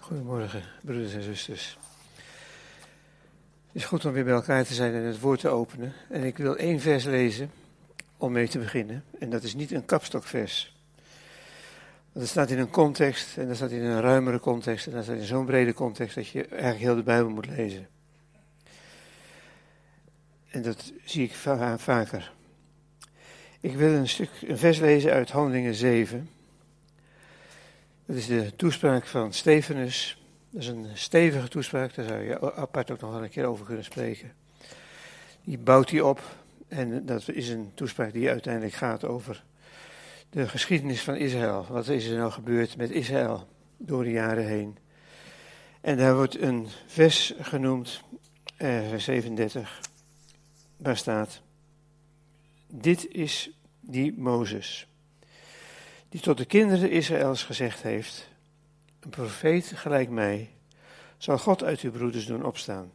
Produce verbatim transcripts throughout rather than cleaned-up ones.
Goedemorgen, broeders en zusters. Het is goed om weer bij elkaar te zijn en het woord te openen. En ik wil één vers lezen om mee te beginnen. En dat is niet een kapstokvers. Want het staat in een context, en dat staat in een ruimere context. En dat staat in zo'n brede context dat je eigenlijk heel de Bijbel moet lezen. En dat zie ik va- vaker. Ik wil een stuk, een vers lezen uit Handelingen zeven. Dat is de toespraak van Stefanus. Dat is een stevige toespraak, daar zou je apart ook nog wel een keer over kunnen spreken. Die bouwt hij op en dat is een toespraak die uiteindelijk gaat over de geschiedenis van Israël. Wat is er nou gebeurd met Israël door de jaren heen? En daar wordt een vers genoemd, eh, vers zevenendertig, waar staat: Dit is die Mozes, die tot de kinderen Israëls gezegd heeft: een profeet gelijk mij zal God uit uw broeders doen opstaan.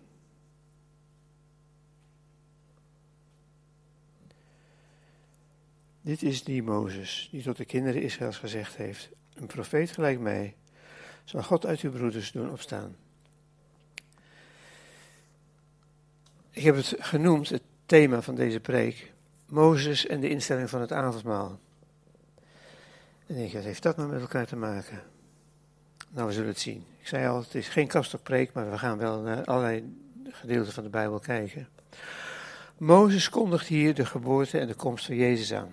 Dit is die Mozes, die tot de kinderen Israëls gezegd heeft: een profeet gelijk mij zal God uit uw broeders doen opstaan. Ik heb het genoemd, het thema van deze preek, Mozes en de instelling van het avondmaal. En ik denk, wat heeft dat nou met elkaar te maken? Nou, we zullen het zien. Ik zei al, het is geen kapstokpreek, maar we gaan wel naar allerlei gedeelten van de Bijbel kijken. Mozes kondigt hier de geboorte en de komst van Jezus aan.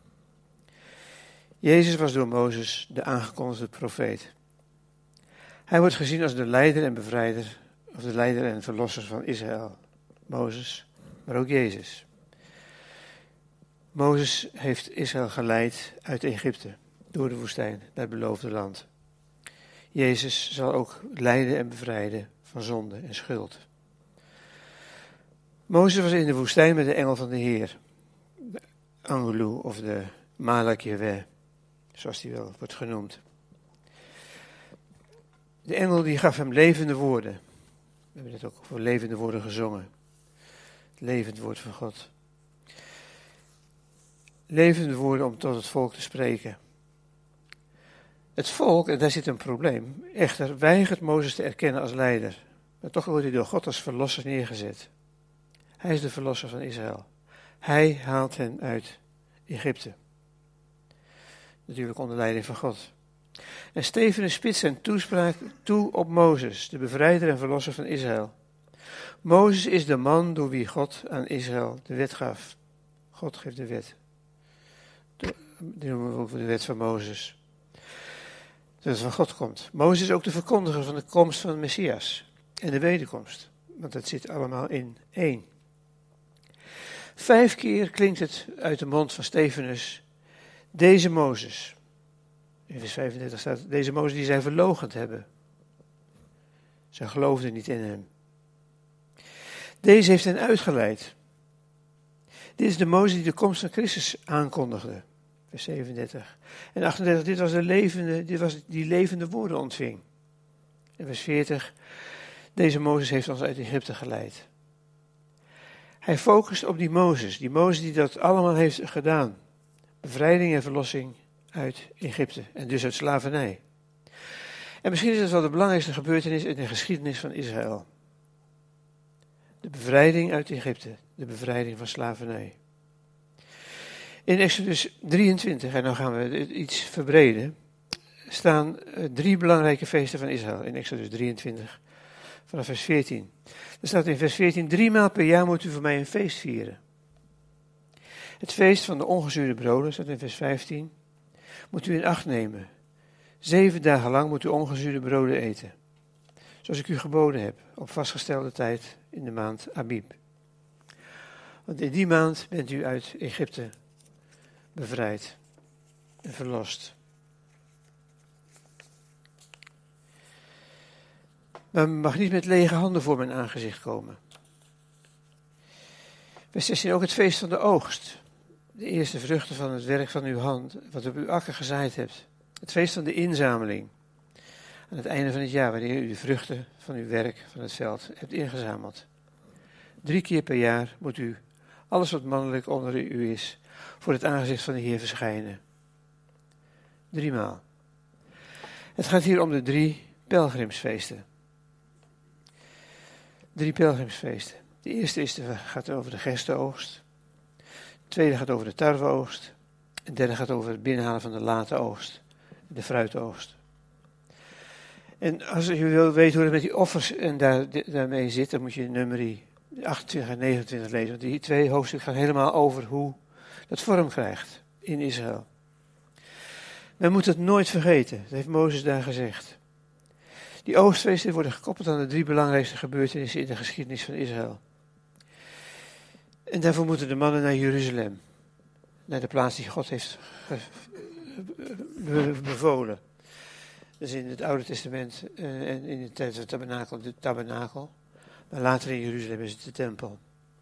Jezus was door Mozes de aangekondigde profeet. Hij wordt gezien als de leider en bevrijder, of de leider en verlosser van Israël. Mozes, maar ook Jezus. Mozes heeft Israël geleid uit Egypte, door de woestijn, naar het beloofde land. Jezus zal ook leiden en bevrijden van zonde en schuld. Mozes was in de woestijn met de engel van de Heer, de Angelu of de Malak Yahweh, zoals die wel wordt genoemd. De engel die gaf hem levende woorden. We hebben net ook over levende woorden gezongen. Het levend woord van God. Levende woorden om tot het volk te spreken. Het volk, en daar zit een probleem, echter weigert Mozes te erkennen als leider. Maar toch wordt hij door God als verlosser neergezet. Hij is de verlosser van Israël. Hij haalt hen uit Egypte. Natuurlijk onder leiding van God. En Stefanus spitst zijn toespraak toe op Mozes, de bevrijder en verlosser van Israël. Mozes is de man door wie God aan Israël de wet gaf. God geeft de wet. Die noemen we ook de wet van Mozes. Dat het van God komt. Mozes is ook de verkondiger van de komst van de Messias en de wederkomst. Want dat zit allemaal in één. Vijf keer klinkt het uit de mond van Stefanus: deze Mozes. In vers vijfendertig staat: deze Mozes die zij verloochend hebben. Zij geloofden niet in hem. Deze heeft hen uitgeleid. Dit is de Mozes die de komst van Christus aankondigde. Vers zevenendertig. En achtendertig, dit was de levende, dit was die levende woorden ontving. En vers veertig, deze Mozes heeft ons uit Egypte geleid. Hij focust op die Mozes, die Mozes die dat allemaal heeft gedaan. Bevrijding en verlossing uit Egypte en dus uit slavernij. En misschien is het wel de belangrijkste gebeurtenis in de geschiedenis van Israël. De bevrijding uit Egypte, de bevrijding van slavernij. In Exodus drieëntwintig, en dan gaan we iets verbreden, staan drie belangrijke feesten van Israël. In Exodus drieëntwintig, vanaf vers veertien. Er staat in vers veertien: driemaal per jaar moet u voor mij een feest vieren. Het feest van de ongezuurde broden, staat in vers vijftien, moet u in acht nemen. Zeven dagen lang moet u ongezuurde broden eten. Zoals ik u geboden heb, op vastgestelde tijd in de maand Abib. Want in die maand bent u uit Egypte bevrijd en verlost. Maar men mag niet met lege handen voor mijn aangezicht komen. Vers zestien, ook het feest van de oogst. De eerste vruchten van het werk van uw hand, wat u op uw akker gezaaid hebt. Het feest van de inzameling. Aan het einde van het jaar, wanneer u de vruchten van uw werk van het veld hebt ingezameld. Drie keer per jaar moet u alles wat mannelijk onder u is voor het aangezicht van de Heer verschijnen. Driemaal. Het gaat hier om de drie pelgrimsfeesten. Drie pelgrimsfeesten. De eerste is de, gaat over de gerstenoogst. De tweede gaat over de tarweoogst. En de derde gaat over het binnenhalen van de late oogst. De fruitoogst. En als je wil weten hoe het met die offers en daar, daarmee zit, dan moet je nummer achtentwintig en negenentwintig lezen. Want die twee hoofdstukken gaan helemaal over hoe dat vorm krijgt in Israël. Men moet het nooit vergeten, dat heeft Mozes daar gezegd. Die oogstfeesten worden gekoppeld aan de drie belangrijkste gebeurtenissen in de geschiedenis van Israël. En daarvoor moeten de mannen naar Jeruzalem. Naar de plaats die God heeft bevolen. Dus in het Oude Testament uh, en in de tijd van het tabernakel, de tabernakel. Maar later in Jeruzalem is het de tempel.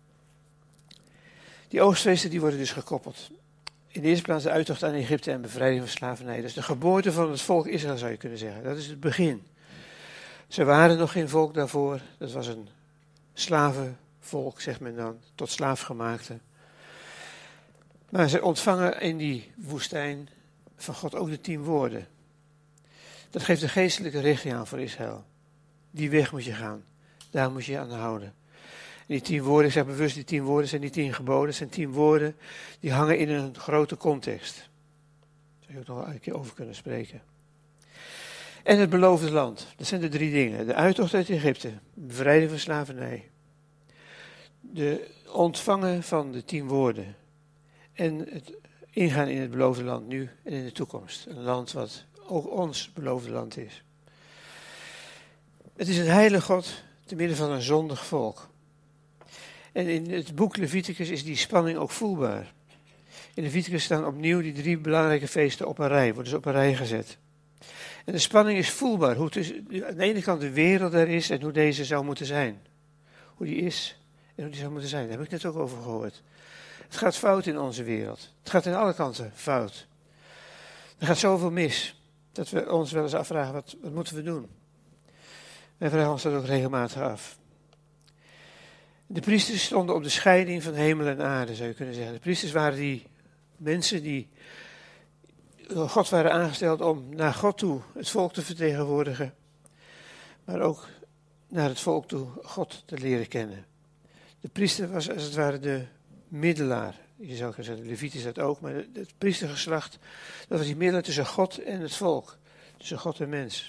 Die oogstfeesten die worden dus gekoppeld. In de eerste plaats de uittocht aan Egypte en bevrijding van slavernij. Dat is de geboorte van het volk Israël, zou je kunnen zeggen. Dat is het begin. Ze waren nog geen volk daarvoor. Dat was een slavenvolk, zegt men dan, tot slaafgemaakte. Maar ze ontvangen in die woestijn van God ook de tien woorden. Dat geeft een geestelijke richting aan voor Israël. Die weg moet je gaan. Daar moet je je aan houden. En die tien woorden, ik zeg bewust, die tien woorden zijn niet tien geboden. Het zijn tien woorden die hangen in een grote context. Daar zou je ook nog een keer over kunnen spreken. En het beloofde land. Dat zijn de drie dingen. De uittocht uit Egypte. Bevrijding van slavernij. De ontvangen van de tien woorden. En het ingaan in het beloofde land nu en in de toekomst. Een land wat ook ons beloofde land is. Het is een heilige God te midden van een zondig volk. En in het boek Leviticus is die spanning ook voelbaar. In Leviticus staan opnieuw die drie belangrijke feesten op een rij, worden ze op een rij gezet. En de spanning is voelbaar, hoe tussen, aan de ene kant de wereld er is en hoe deze zou moeten zijn. Hoe die is en hoe die zou moeten zijn, daar heb ik net ook over gehoord. Het gaat fout in onze wereld. Het gaat aan alle kanten fout. Er gaat zoveel mis, dat we ons wel eens afvragen, wat, wat moeten we doen? Wij vragen ons dat ook regelmatig af. De priesters stonden op de scheiding van hemel en aarde, zou je kunnen zeggen. De priesters waren die mensen die door God waren aangesteld om naar God toe het volk te vertegenwoordigen. Maar ook naar het volk toe God te leren kennen. De priester was als het ware de middelaar. Je zou kunnen zeggen, Leviticus dat ook, maar het priestergeslacht, dat was die middelaar tussen God en het volk. Tussen God en mens.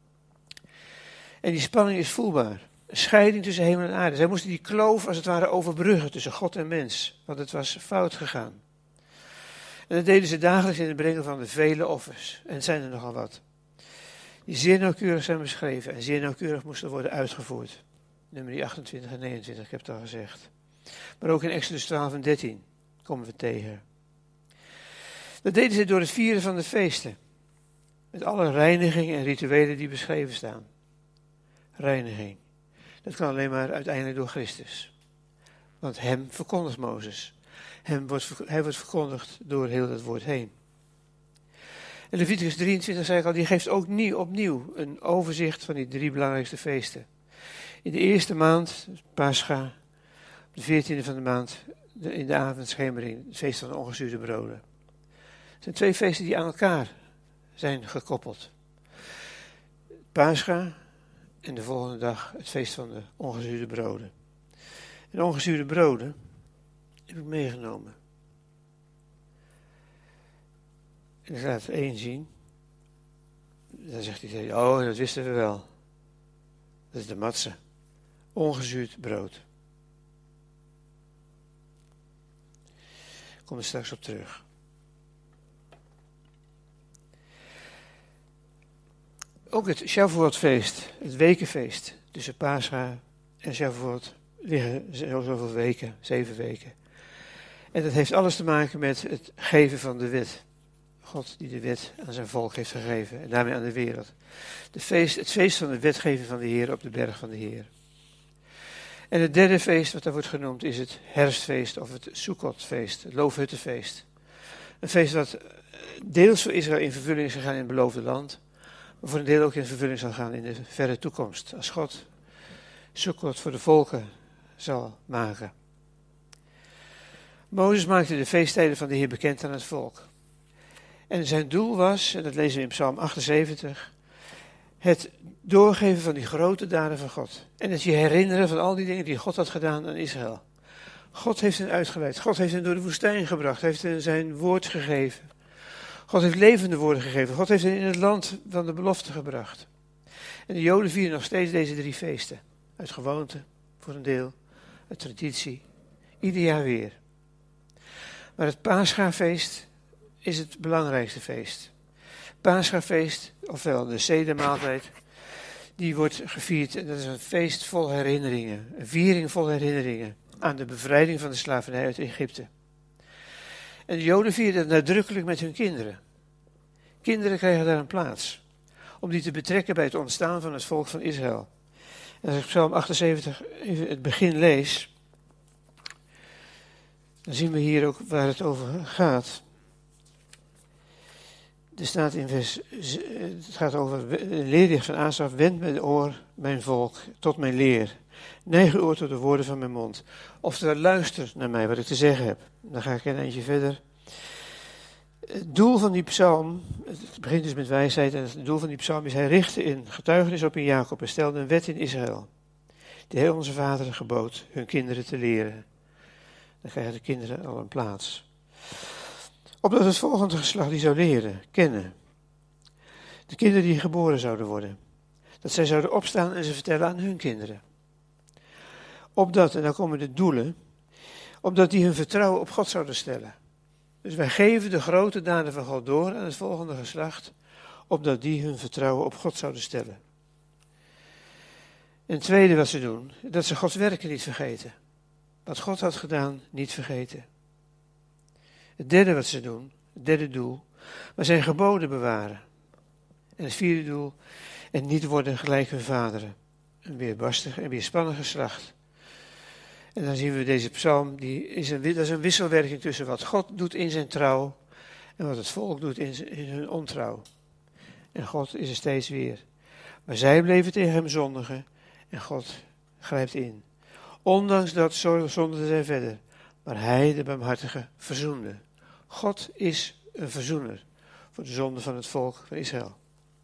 En die spanning is voelbaar. Een scheiding tussen hemel en aarde. Zij moesten die kloof als het ware overbruggen tussen God en mens. Want het was fout gegaan. En dat deden ze dagelijks in het brengen van de vele offers. En het zijn er nogal wat. Die zeer nauwkeurig zijn beschreven. En zeer nauwkeurig moesten worden uitgevoerd. Nummer achtentwintig en negenentwintig, ik heb het al gezegd. Maar ook in Exodus twaalf en dertien komen we tegen. Dat deden ze door het vieren van de feesten. Met alle reinigingen en rituelen die beschreven staan. Reiniging. Dat kan alleen maar uiteindelijk door Christus. Want hem verkondigt Mozes. Hem wordt, hij wordt verkondigd door heel dat woord heen. En Leviticus drieëntwintig, zei ik al, die geeft ook nieuw, opnieuw een overzicht van die drie belangrijkste feesten. In de eerste maand, Pascha, op de veertiende van de maand, de, in de avondschemering, het feest van de ongezuurde broden. Het zijn twee feesten die aan elkaar zijn gekoppeld. Pascha en de volgende dag het feest van de ongezuurde broden. En ongezuurde broden heb ik meegenomen. En ik laat één zien. Dan zegt hij, oh, dat wisten we wel. Dat is de matse. Ongezuurd brood. Ik kom er straks op terug. Ook het Shavuotfeest, het wekenfeest tussen Pascha en Shavuot liggen zoveel weken, zeven weken. En dat heeft alles te maken met het geven van de wet. God die de wet aan zijn volk heeft gegeven en daarmee aan de wereld. De feest, het feest van de wetgeving van de Heer op de berg van de Heer. En het derde feest wat daar wordt genoemd is het herfstfeest of het Sukkotfeest, het loofhuttenfeest. Een feest dat deels voor Israël in vervulling is gegaan in het beloofde land, maar voor een deel ook in vervulling zal gaan in de verre toekomst. Als God Sukkot voor de volken zal maken. Mozes maakte de feesttijden van de Heer bekend aan het volk. En zijn doel was, en dat lezen we in Psalm achtenzeventig, het doorgeven van die grote daden van God. En het je herinneren van al die dingen die God had gedaan aan Israël. God heeft hen uitgeleid. God heeft hen door de woestijn gebracht. Heeft hen zijn woord gegeven. God heeft levende woorden gegeven. God heeft hen in het land van de belofte gebracht. En de Joden vieren nog steeds deze drie feesten. Uit gewoonte, voor een deel. Uit traditie. Ieder jaar weer. Maar het Paschafeest is het belangrijkste feest. Paschafeest, ofwel de Sedermaaltijd, die wordt gevierd. En dat is een feest vol herinneringen. Een viering vol herinneringen aan de bevrijding van de slavernij uit Egypte. En de Joden vieren dat nadrukkelijk met hun kinderen. Kinderen krijgen daar een plaats. Om die te betrekken bij het ontstaan van het volk van Israël. En als ik Psalm achtenzeventig even het begin lees, dan zien we hier ook waar het over gaat. Er staat in vers, het gaat over leerdicht van Asaf, wend mijn oor, mijn volk, tot mijn leer. Neig uw oor tot de woorden van mijn mond. Oftewel, luister naar mij, wat ik te zeggen heb. Dan ga ik een eindje verder. Het doel van die psalm, het begint dus met wijsheid, en het doel van die psalm is, hij richtte in getuigenis op in Jacob en stelde een wet in Israël. Die heel onze vaderen gebood hun kinderen te leren. Dan krijgen de kinderen al een plaats. Opdat het volgende geslacht die zou leren, kennen. De kinderen die geboren zouden worden. Dat zij zouden opstaan en ze vertellen aan hun kinderen. Opdat, en dan komen de doelen, opdat die hun vertrouwen op God zouden stellen. Dus wij geven de grote daden van God door aan het volgende geslacht, opdat die hun vertrouwen op God zouden stellen. En het tweede wat ze doen, dat ze Gods werken niet vergeten. Wat God had gedaan, niet vergeten. Het derde wat ze doen, het derde doel, maar zijn geboden bewaren. En het vierde doel, en niet worden gelijk hun vaderen. Een weerbarstig en weerspannig geslacht. En dan zien we deze psalm, die is een, dat is een wisselwerking tussen wat God doet in zijn trouw en wat het volk doet in, in hun ontrouw. En God is er steeds weer. Maar zij bleven tegen hem zondigen en God grijpt in. Ondanks dat zondigden zij verder, maar hij, de barmhartige, verzoende. God is een verzoener voor de zonde van het volk van Israël.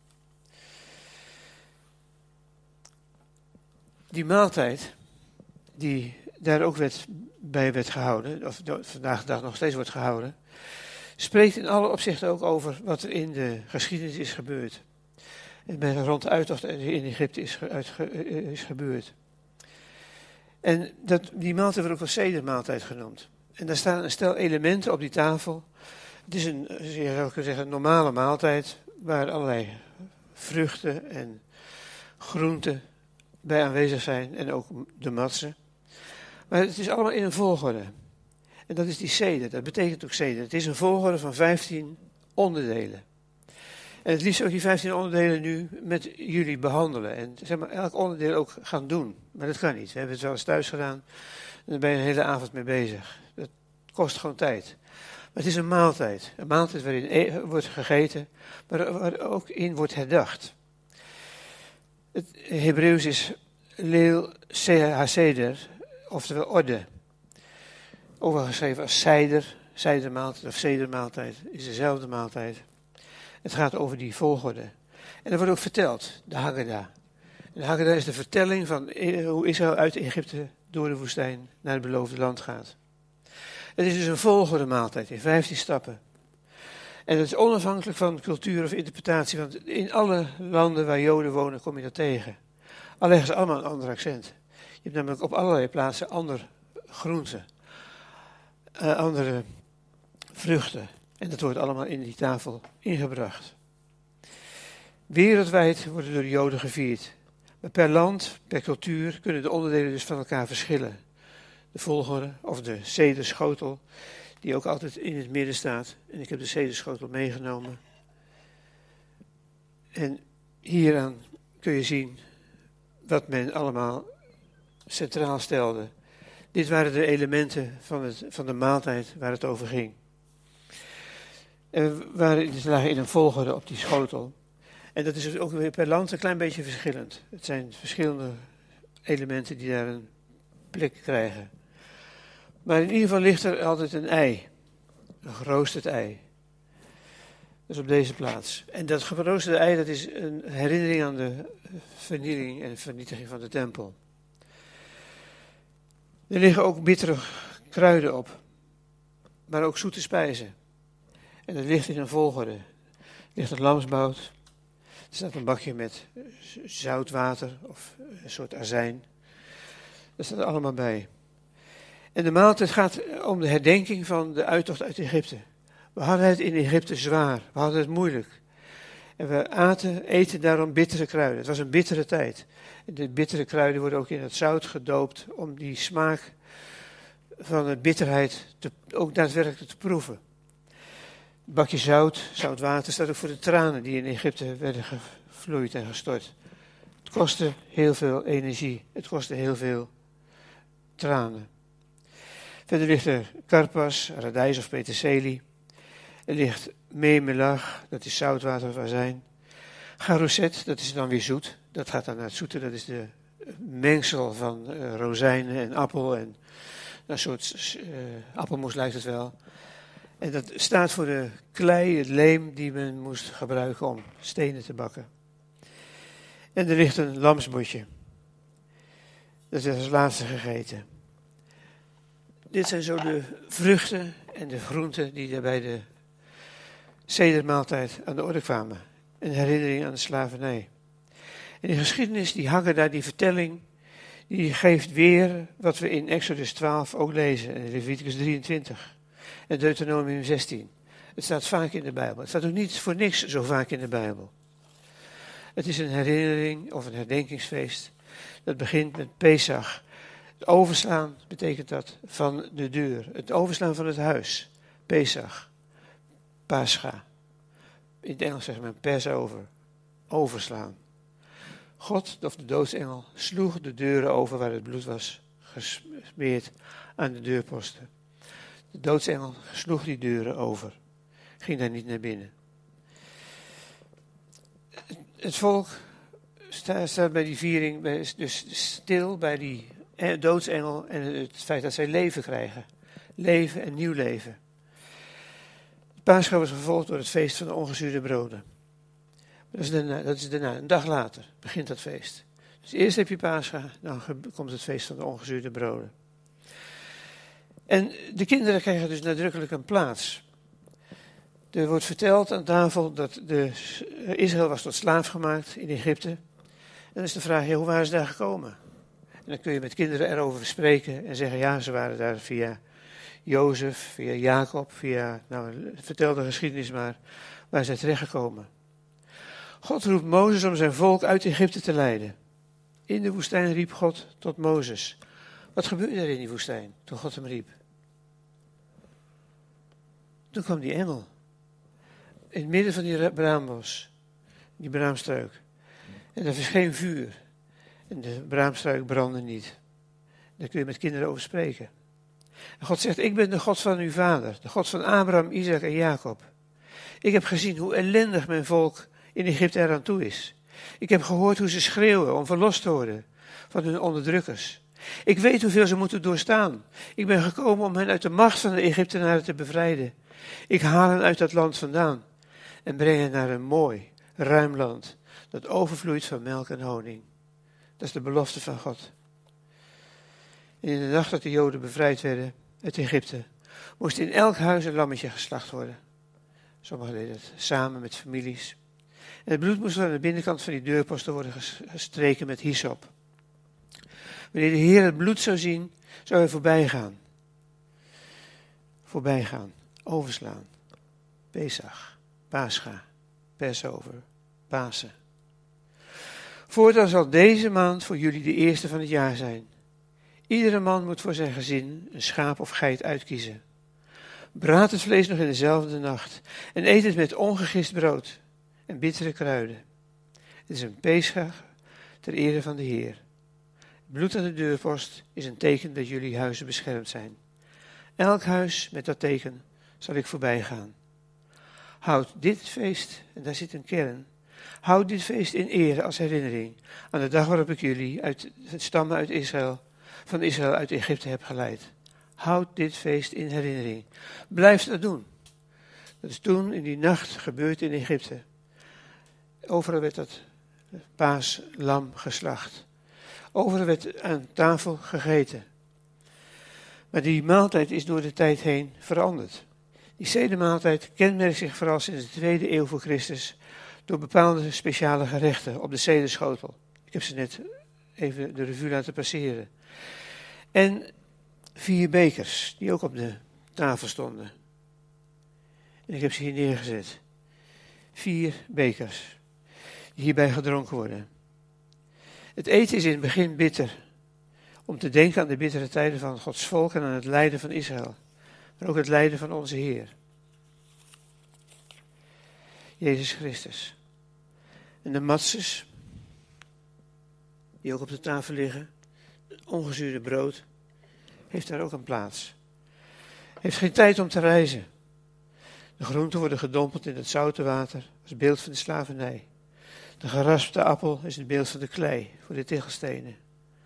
Die maaltijd, die daar ook werd, bij werd gehouden, of vandaag de dag nog steeds wordt gehouden, spreekt in alle opzichten ook over wat er in de geschiedenis is gebeurd. En bij rond de uittocht in Egypte is, uitge, is gebeurd. En dat, die maaltijd wordt ook wel sedermaaltijd genoemd. En daar staan een stel elementen op die tafel. Het is een, je zou kunnen zeggen, een normale maaltijd, waar allerlei vruchten en groenten bij aanwezig zijn, en ook de matsen. Maar het is allemaal in een volgorde. En dat is die seder, dat betekent ook seder. Het is een volgorde van vijftien onderdelen. En het liefst ook die vijftien onderdelen nu met jullie behandelen. En zeg maar, elk onderdeel ook gaan doen. Maar dat kan niet. We hebben het wel eens thuis gedaan. En daar ben je een hele avond mee bezig. Dat kost gewoon tijd. Maar het is een maaltijd. Een maaltijd waarin wordt gegeten, maar waar ook in wordt herdacht. Het Hebreeuws is Leil HaSeder, oftewel orde. Overgeschreven als seider, seidermaaltijd of sedermaaltijd, is dezelfde maaltijd. Het gaat over die volgorde. En er wordt ook verteld, de Haggadah. De Haggadah is de vertelling van hoe Israël uit Egypte door de woestijn naar het beloofde land gaat. Het is dus een volgorde maaltijd in vijftien stappen. En het is onafhankelijk van cultuur of interpretatie, want in alle landen waar Joden wonen kom je dat tegen. Al leggen ze allemaal een ander accent. Je hebt namelijk op allerlei plaatsen andere groenten, uh, andere vruchten. En dat wordt allemaal in die tafel ingebracht. Wereldwijd worden door de Joden gevierd. Maar per land, per cultuur kunnen de onderdelen dus van elkaar verschillen. De volgorde of de sederschotel, die ook altijd in het midden staat. En ik heb de sederschotel meegenomen. En hieraan kun je zien wat men allemaal centraal stelde. Dit waren de elementen van, het, van de maaltijd waar het over ging. En we waren, ze lagen in een volgorde op die schotel. En dat is ook weer per land een klein beetje verschillend. Het zijn verschillende elementen die daar een plek krijgen. Maar in ieder geval ligt er altijd een ei. Een geroosterd ei. Dat is op deze plaats. En dat geroosterde ei, dat is een herinnering aan de vernieling en vernietiging van de tempel. Er liggen ook bittere kruiden op, maar ook zoete spijzen. En dat ligt in een volgorde. Er ligt het lamsbout, er staat een bakje met zoutwater of een soort azijn. Dat staat er allemaal bij. En de maaltijd gaat om de herdenking van de uittocht uit Egypte. We hadden het in Egypte zwaar, we hadden het moeilijk. En we aten, eten daarom bittere kruiden. Het was een bittere tijd. En de bittere kruiden worden ook in het zout gedoopt om die smaak van de bitterheid te, ook daadwerkelijk te proeven. Een bakje zout, zout water, staat ook voor de tranen die in Egypte werden gevloeid en gestort. Het kostte heel veel energie, het kostte heel veel tranen. Verder ligt er karpas, radijs of peterselie. Er ligt meemelach, dat is zoutwater of azijn. Garouset, dat is dan weer zoet. Dat gaat dan naar het zoete, dat is de mengsel van uh, rozijnen en appel. En een soort uh, appelmoes lijkt het wel. En dat staat voor de klei, het leem die men moest gebruiken om stenen te bakken. En er ligt een lamsbotje. Dat is als laatste gegeten. Dit zijn zo de vruchten en de groenten die er bij de sedermaaltijd aan de orde kwamen. Een herinnering aan de slavernij. En die geschiedenis, die hangen daar, die vertelling, die geeft weer wat we in Exodus twaalf ook lezen. En Leviticus drieëntwintig. En Deuteronomium zestien. Het staat vaak in de Bijbel. Het staat ook niet voor niks zo vaak in de Bijbel. Het is een herinnering of een herdenkingsfeest. Dat begint met Pesach. Het overslaan betekent dat van de deur. Het overslaan van het huis. Pesach. Pascha. In het Engels zegt men Passover. Overslaan. God, of de doodsengel, sloeg de deuren over waar het bloed was gesmeerd aan de deurposten. De doodsengel sloeg die deuren over. Ging daar niet naar binnen. Het volk staat bij die viering dus stil bij die doodsengel en het feit dat zij leven krijgen. Leven en nieuw leven. Pascha was gevolgd door het feest van de ongezuurde broden. Dat is daarna, dat is daarna, een dag later begint dat feest. Dus eerst heb je Pascha, dan komt het feest van de ongezuurde broden. En de kinderen krijgen dus nadrukkelijk een plaats. Er wordt verteld aan tafel dat de, Israël was tot slaaf gemaakt in Egypte. En dan is de vraag, ja, hoe waren ze daar gekomen? En dan kun je met kinderen erover spreken en zeggen, ja, ze waren daar via Jozef, via Jacob, via, nou, vertel de geschiedenis maar, waar zijn terechtgekomen. God roept Mozes om zijn volk uit Egypte te leiden. In de woestijn riep God tot Mozes. Wat gebeurde er in die woestijn toen God hem riep? Toen kwam die engel. In het midden van die braambos, die braamstruik. En er verscheen vuur. En de braamstruik brandde niet. Daar kun je met kinderen over spreken. En God zegt, ik ben de God van uw vader. De God van Abraham, Isaac en Jacob. Ik heb gezien hoe ellendig mijn volk in Egypte eraan toe is. Ik heb gehoord hoe ze schreeuwen om verlost te worden van hun onderdrukkers. Ik weet hoeveel ze moeten doorstaan. Ik ben gekomen om hen uit de macht van de Egyptenaren te bevrijden. Ik haal hen uit dat land vandaan en breng hen naar een mooi, ruim land dat overvloeit van melk en honing. Dat is de belofte van God. En in de nacht dat de Joden bevrijd werden uit Egypte, moest in elk huis een lammetje geslacht worden. Sommigen deden het samen met families. En het bloed moest aan de binnenkant van die deurposten worden gestreken met hyssop. Wanneer de Heer het bloed zou zien, zou hij voorbij gaan. Voorbij gaan, overslaan. Pesach, Pascha, Passover, Pasen. Voortaan zal deze maand voor jullie de eerste van het jaar zijn. Iedere man moet voor zijn gezin een schaap of geit uitkiezen. Braad het vlees nog in dezelfde nacht en eet het met ongegist brood en bittere kruiden. Het is een Pesach ter ere van de Heer. Bloed aan de deurpost is een teken dat jullie huizen beschermd zijn. Elk huis met dat teken zal ik voorbij gaan. Houd dit feest, en daar zit een kern, houd dit feest in ere als herinnering aan de dag waarop ik jullie uit het stammen uit Israël, van Israël uit Egypte heb geleid. Houd dit feest in herinnering. Blijf dat doen. Dat is toen in die nacht gebeurd in Egypte. Overal werd dat paaslam geslacht. Overal werd aan tafel gegeten. Maar die maaltijd is door de tijd heen veranderd. Die zedemaaltijd kenmerkt zich vooral sinds de tweede eeuw voor Christus door bepaalde speciale gerechten op de zederschotel. Ik heb ze net even de revue laten passeren. En vier bekers die ook op de tafel stonden. En ik heb ze hier neergezet. Vier bekers die hierbij gedronken worden. Het eten is in het begin bitter. Om te denken aan de bittere tijden van Gods volk en aan het lijden van Israël. Maar ook het lijden van onze Heer. Jezus Christus. En de matzes, die ook op de tafel liggen, het ongezuurde brood, heeft daar ook een plaats. Heeft geen tijd om te reizen. De groenten worden gedompeld in het zoute water, als beeld van de slavernij. De geraspte appel is het beeld van de klei, voor de tegelstenen.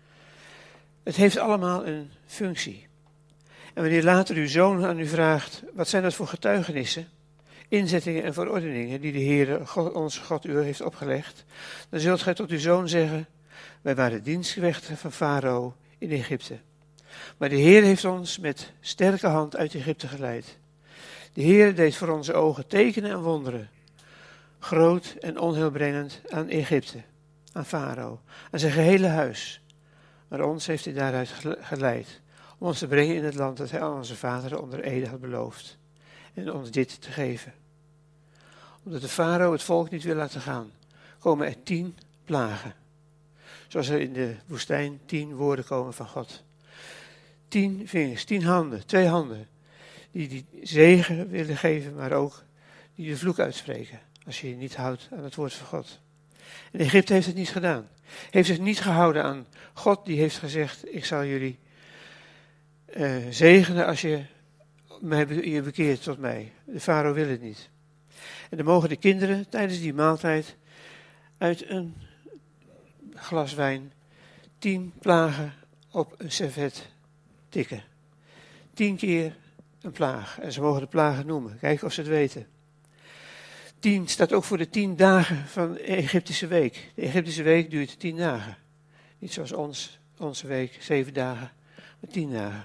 Het heeft allemaal een functie. En wanneer later uw zoon aan u vraagt, wat zijn dat voor getuigenissen, inzettingen en verordeningen die de Heer, God, onze God, u heeft opgelegd, dan zult gij tot uw zoon zeggen, wij waren dienstknechten van Farao in Egypte. Maar de Heer heeft ons met sterke hand uit Egypte geleid. De Heer deed voor onze ogen tekenen en wonderen, groot en onheilbrengend aan Egypte, aan Farao, aan zijn gehele huis. Maar ons heeft hij daaruit geleid, om ons te brengen in het land dat hij aan onze vaderen onder ede had beloofd, en ons dit te geven. Omdat de farao het volk niet wil laten gaan, komen er tien plagen. Zoals er in de woestijn tien woorden komen van God. Tien vingers, tien handen, twee handen, die die zegen willen geven, maar ook die de vloek uitspreken, als je je niet houdt aan het woord van God. En Egypte heeft het niet gedaan. Heeft zich niet gehouden aan God, die heeft gezegd, ik zal jullie uh, zegenen als je mij, je bekeert tot mij. De farao wil het niet. En dan mogen de kinderen tijdens die maaltijd uit een glas wijn tien plagen op een servet tikken. Tien keer een plaag. En ze mogen de plagen noemen. Kijken of ze het weten. Tien staat ook voor de tien dagen van de Egyptische week. De Egyptische week duurt tien dagen. Niet zoals ons, onze week, zeven dagen, maar tien dagen.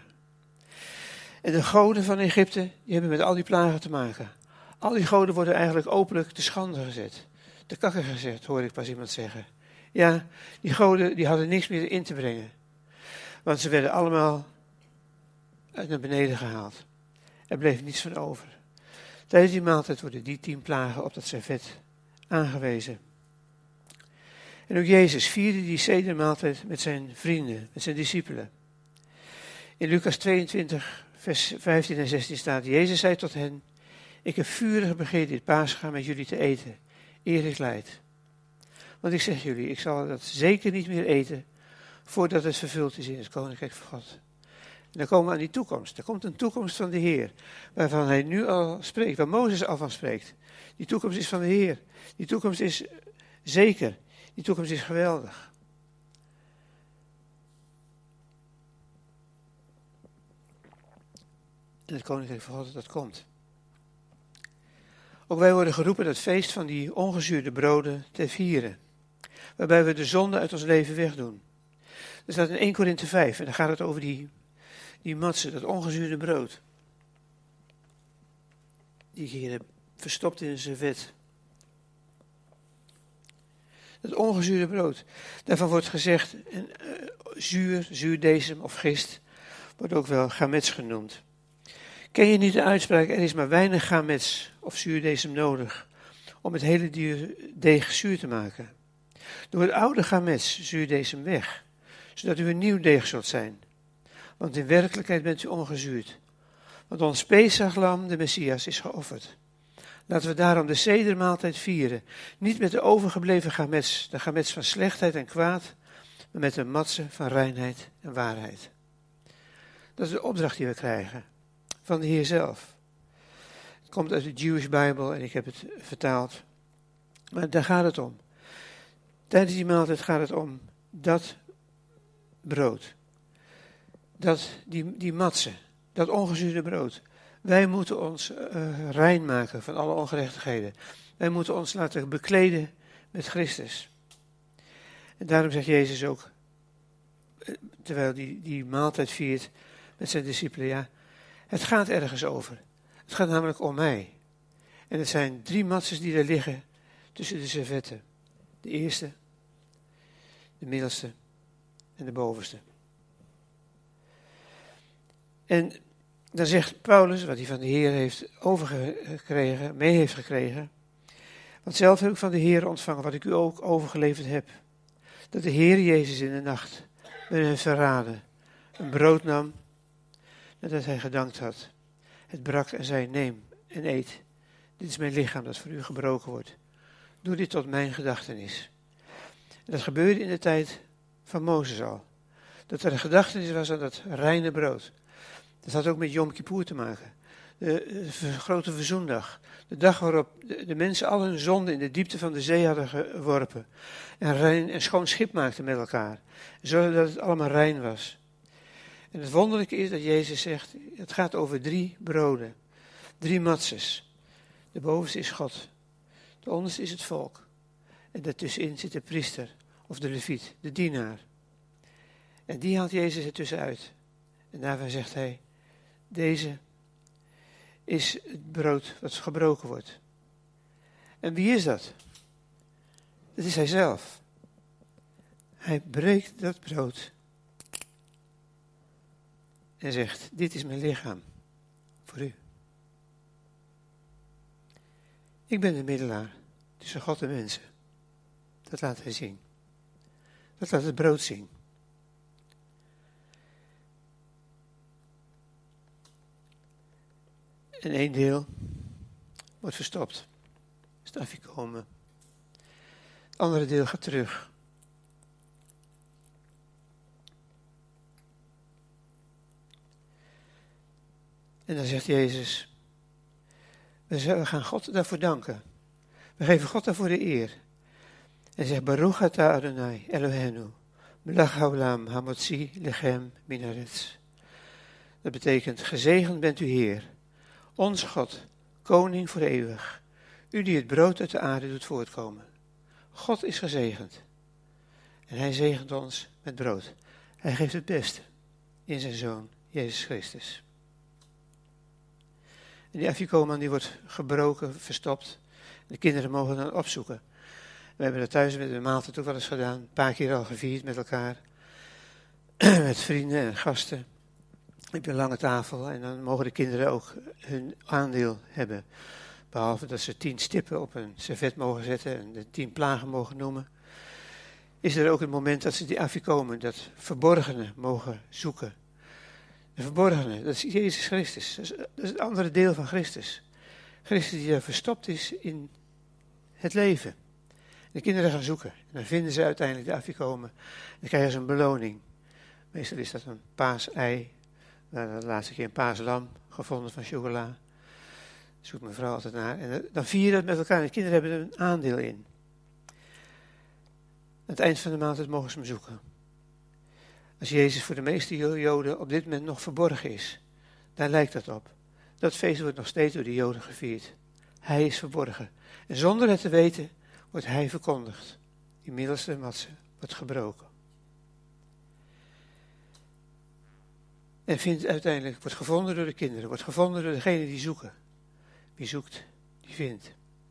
En de goden van Egypte, die hebben met al die plagen te maken. Al die goden worden eigenlijk openlijk te schande gezet. Te kakken gezet, hoor ik pas iemand zeggen. Ja, die goden die hadden niks meer in te brengen. Want ze werden allemaal uit naar beneden gehaald. Er bleef niets van over. Tijdens die maaltijd worden die tien plagen op dat servet aangewezen. En ook Jezus vierde die zedermaaltijd met zijn vrienden, met zijn discipelen. In Lucas tweeëntwintig, vers vijftien en zestien staat, Jezus zei tot hen, ik heb vurig begeerd dit Pascha met jullie te eten, eer ik lijd. Want ik zeg jullie, ik zal dat zeker niet meer eten, voordat het vervuld is in het Koninkrijk van God. En dan komen we aan die toekomst. Er komt een toekomst van de Heer, waarvan hij nu al spreekt, waar Mozes al van spreekt. Die toekomst is van de Heer. Die toekomst is zeker. Die toekomst is geweldig. En het Koninkrijk van God dat komt. Ook wij worden geroepen dat feest van die ongezuurde broden te vieren. Waarbij we de zonde uit ons leven wegdoen. Er staat in Eerste Korinthe vijf en dan gaat het over die, die matsen, dat ongezuurde brood. Die ik hier heb verstopt in een servet. Dat ongezuurde brood. Daarvan wordt gezegd, en, uh, zuur, zuurdesem of gist, wordt ook wel gamets genoemd. Ken je niet de uitspraak, er is maar weinig gamets of zuurdesem nodig om het hele deeg zuur te maken. Doe het oude gamets, zuurdesem, weg, zodat u een nieuw deeg zult zijn. Want in werkelijkheid bent u ongezuurd. Want ons Pesachlam, de Messias, is geofferd. Laten we daarom de sedermaaltijd vieren, niet met de overgebleven gamets, de gamets van slechtheid en kwaad, maar met de matsen van reinheid en waarheid. Dat is de opdracht die we krijgen van de Heer zelf. Het komt uit de Jewish Bible en ik heb het vertaald. Maar daar gaat het om. Tijdens die maaltijd gaat het om dat brood. Dat, die, die matsen, dat ongezuurde brood. Wij moeten ons uh, rein maken van alle ongerechtigheden. Wij moeten ons laten bekleden met Christus. En daarom zegt Jezus ook, terwijl hij die, die maaltijd viert met zijn discipelen, ja, het gaat ergens over. Het gaat namelijk om mij. En het zijn drie matzes die er liggen tussen de servetten. De eerste, de middelste en de bovenste. En dan zegt Paulus, wat hij van de Heer heeft overgekregen, mee heeft gekregen. Want zelf heb ik van de Heer ontvangen, wat ik u ook overgeleverd heb. Dat de Heer Jezus in de nacht, met hen verraden, een brood nam, nadat hij gedankt had. Het brak en zei, neem en eet. Dit is mijn lichaam dat voor u gebroken wordt. Doe dit tot mijn gedachtenis. En dat gebeurde in de tijd van Mozes al. Dat er een gedachtenis was aan dat reine brood. Dat had ook met Yom Kippur te maken. De, de grote verzoendag. De dag waarop de, de mensen al hun zonden in de diepte van de zee hadden geworpen. En rein en schoon schip maakten met elkaar. Zodat het allemaal rein was. En het wonderlijke is dat Jezus zegt, het gaat over drie broden. Drie matzes. De bovenste is God. De onderste is het volk. En daartussenin zit de priester of de leviet, de dienaar. En die haalt Jezus er tussenuit. En daarvan zegt hij, deze is het brood wat gebroken wordt. En wie is dat? Dat is hij zelf. Hij breekt dat brood en zegt, dit is mijn lichaam voor u. Ik ben de middelaar tussen God en mensen. Dat laat hij zien. Dat laat het brood zien. En één deel wordt verstopt. Is het afgekomen. Het andere deel gaat terug. En dan zegt Jezus, we gaan God daarvoor danken. We geven God daarvoor de eer. En zegt, Baruch atah Adonai Eloheinu, melech haolam hamotzi lechem min haaretz. Dat betekent, gezegend bent u Heer, onze God, koning voor eeuwig, u die het brood uit de aarde doet voortkomen. God is gezegend. En hij zegent ons met brood. Hij geeft het beste in zijn Zoon, Jezus Christus. En die afikoman die wordt gebroken, verstopt. De kinderen mogen dan opzoeken. We hebben dat thuis met de maaltijd ook wel eens gedaan. Een paar keer al gevierd met elkaar. Met vrienden en gasten. Op een lange tafel. En dan mogen de kinderen ook hun aandeel hebben. Behalve dat ze tien stippen op een servet mogen zetten. En de tien plagen mogen noemen. Is er ook het moment dat ze die afikomen, dat verborgene mogen zoeken. De verborgene, dat is Jezus Christus. Dat is, dat is het andere deel van Christus. Christus die daar verstopt is in het leven. De kinderen gaan zoeken. En dan vinden ze uiteindelijk de afgekomen. Dan krijgen ze een beloning. Meestal is dat een paasei. De laatste keer een paaslam gevonden van chocola. Daar zoekt mijn vrouw altijd naar. En dan vier je dat met elkaar. En de kinderen hebben er een aandeel in. Aan het eind van de maaltijd mogen ze hem zoeken. Als Jezus voor de meeste Joden op dit moment nog verborgen is, daar lijkt dat op. Dat feest wordt nog steeds door de Joden gevierd. Hij is verborgen. En zonder het te weten wordt hij verkondigd. Die middelste matse wordt gebroken. En vindt uiteindelijk, wordt gevonden door de kinderen, wordt gevonden door degene die zoeken. Wie zoekt, die vindt.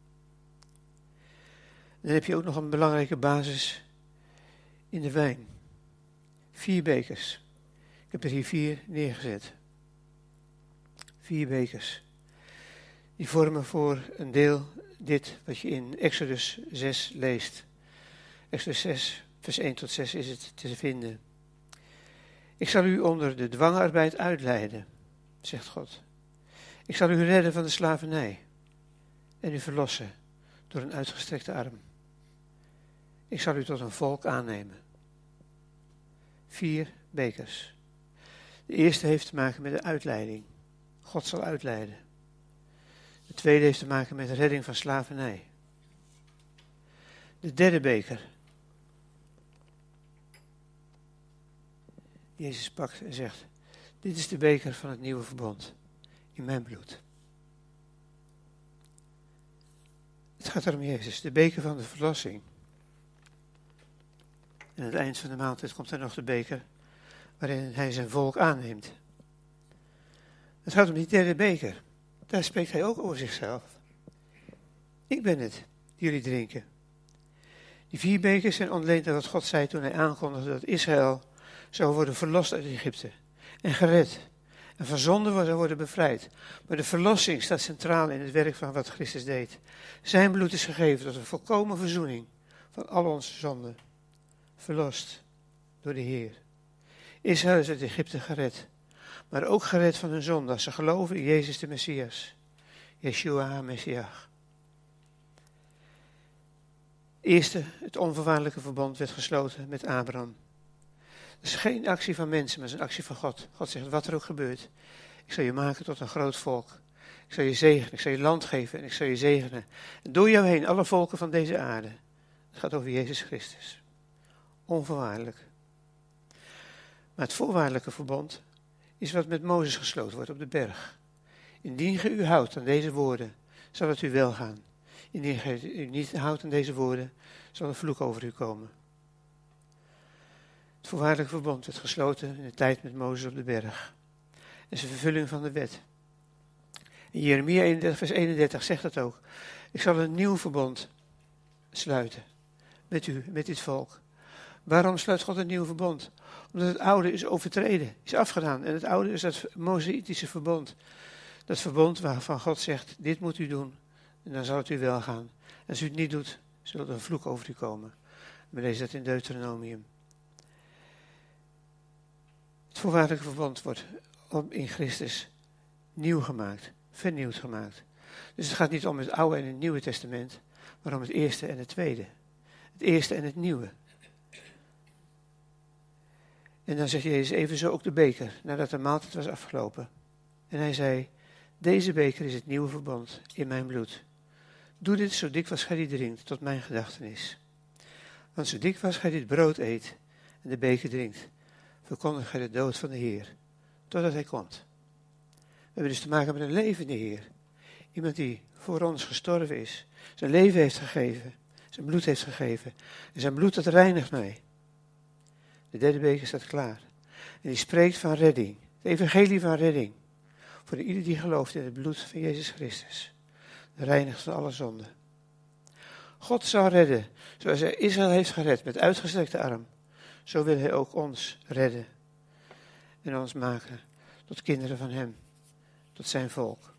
Dan heb je ook nog een belangrijke basis in de wijn. Vier bekers. Ik heb er hier vier neergezet. Vier bekers. Die vormen voor een deel dit wat je in Exodus zes leest. Exodus zes, vers één tot zes is het te vinden. Ik zal u onder de dwangarbeid uitleiden, zegt God. Ik zal u redden van de slavernij en u verlossen door een uitgestrekte arm. Ik zal u tot een volk aannemen. Vier bekers. De eerste heeft te maken met de uitleiding. God zal uitleiden. De tweede heeft te maken met de redding van slavernij. De derde beker. Jezus pakt en zegt, dit is de beker van het nieuwe verbond. in mijn bloed. Het gaat er om Jezus, de beker van de verlossing. En aan het eind van de maaltijd komt er nog de beker waarin hij zijn volk aanneemt. Het gaat om die derde beker. Daar spreekt hij ook over zichzelf. Ik ben het, die jullie drinken. Die vier bekers zijn ontleend aan wat God zei toen hij aankondigde dat Israël zou worden verlost uit Egypte. En gered. En van zonde zou worden bevrijd. Maar de verlossing staat centraal in het werk van wat Christus deed. Zijn bloed is gegeven tot een volkomen verzoening van al onze zonden. Verlost door de Heer. Israël is uit Egypte gered. Maar ook gered van hun zonde als ze geloven in Jezus de Messias. Yeshua HaMessiach. Eerste, het onvoorwaardelijke verbond werd gesloten met Abraham. Het is geen actie van mensen, maar het is een actie van God. God zegt, wat er ook gebeurt, ik zal je maken tot een groot volk. Ik zal je zegenen, ik zal je land geven en ik zal je zegenen. En door jou heen alle volken van deze aarde. Het gaat over Jezus Christus. Onvoorwaardelijk. Maar het voorwaardelijke verbond is wat met Mozes gesloten wordt op de berg. Indien ge u houdt aan deze woorden, zal het u wel gaan. Indien ge u niet houdt aan deze woorden, zal een vloek over u komen. Het voorwaardelijke verbond werd gesloten in de tijd met Mozes op de berg. Het is een vervulling van de wet. In Jeremia eenendertig vers eenendertig zegt dat ook. Ik zal een nieuw verbond sluiten met u, met dit volk. Waarom sluit God een nieuw verbond? Omdat het oude is overtreden, is afgedaan. En het oude is dat Mosaïtische verbond. Dat verbond waarvan God zegt, dit moet u doen. En dan zal het u wel gaan. En als u het niet doet, zal er een vloek over u komen. We lezen dat in Deuteronomium. Het voorwaardelijke verbond wordt in Christus nieuw gemaakt, vernieuwd gemaakt. Dus het gaat niet om het Oude en het Nieuwe Testament, maar om het Eerste en het Tweede. Het Eerste en het Nieuwe. En dan zegt Jezus evenzo ook de beker, nadat de maaltijd was afgelopen. En hij zei, deze beker is het nieuwe verbond in mijn bloed. Doe dit zo dikwijls gij die drinkt, tot mijn gedachtenis. Want zo dikwijls gij dit brood eet en de beker drinkt, verkondigt gij de dood van de Heer, totdat hij komt. We hebben dus te maken met een levende Heer. Iemand die voor ons gestorven is, zijn leven heeft gegeven, zijn bloed heeft gegeven. En zijn bloed, dat reinigt mij. De derde beker staat klaar. En die spreekt van redding, het evangelie van redding. Voor ieder die gelooft in het bloed van Jezus Christus. De reinigt van alle zonden. God zal redden, zoals hij Israël heeft gered met uitgestrekte arm. Zo wil hij ook ons redden. En ons maken tot kinderen van hem. Tot zijn volk.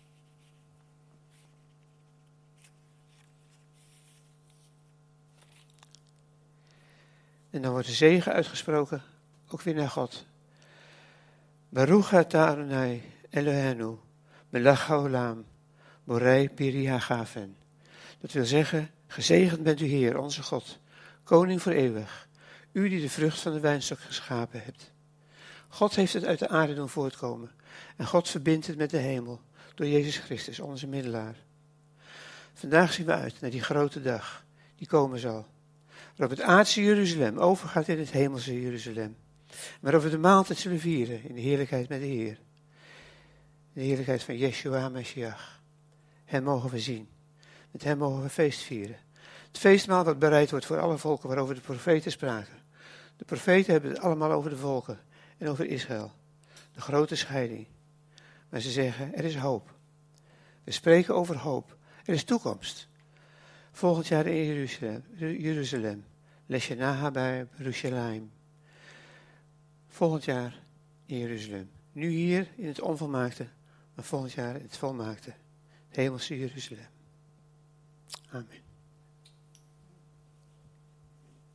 En dan wordt de zegen uitgesproken, ook weer naar God. Baruch atah Adonai Eloheinu, melech haolam, borei piri hagafen. Dat wil zeggen, gezegend bent u Heer, onze God, koning voor eeuwig, u die de vrucht van de wijnstok geschapen hebt. God heeft het uit de aarde doen voortkomen en God verbindt het met de hemel door Jezus Christus, onze middelaar. Vandaag zien we uit naar die grote dag die komen zal, waarop het aardse Jeruzalem overgaat in het hemelse Jeruzalem, waarop we de maaltijd zullen vieren in de heerlijkheid met de Heer. De heerlijkheid van Yeshua HaMessiach. Hem mogen we zien. Met hem mogen we feest vieren. Het feestmaal dat bereid wordt voor alle volken waarover de profeten spraken. De profeten hebben het allemaal over de volken en over Israël. De grote scheiding. Maar ze zeggen, er is hoop. We spreken over hoop. Er is toekomst. Volgend jaar in Jeruzalem. Jeruzalem. Leshana bij Jerusalem. Volgend jaar in Jeruzalem. Nu hier in het onvolmaakte, maar volgend jaar in het volmaakte. Het hemelse Jeruzalem. Amen.